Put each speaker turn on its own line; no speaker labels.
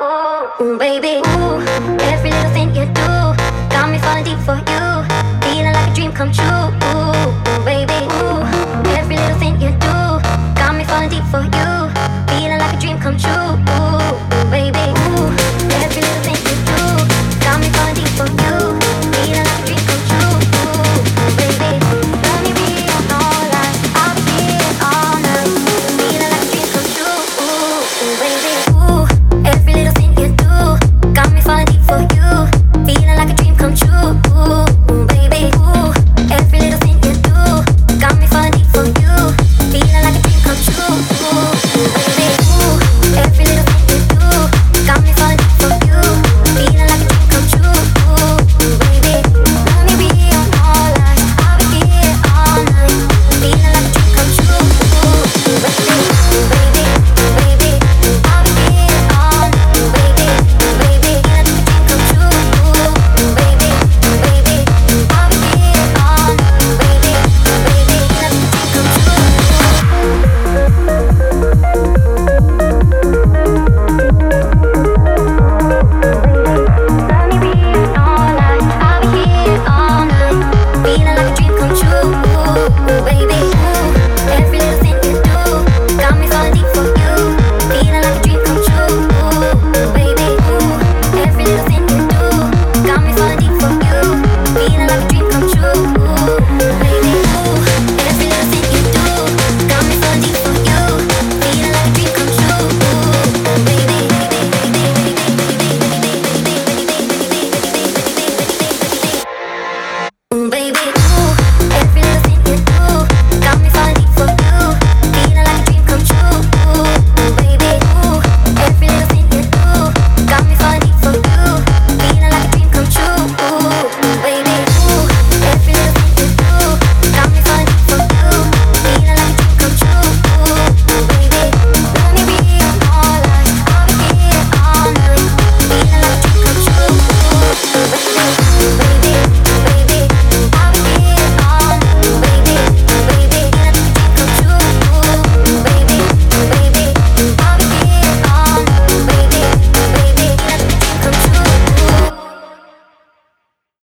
Ooh, baby, ooh, every little thing you do got me falling deep for you, feeling like a dream come true. Ooh, baby, ooh, every little thing you do got me falling deep for you, feeling like a dream come true.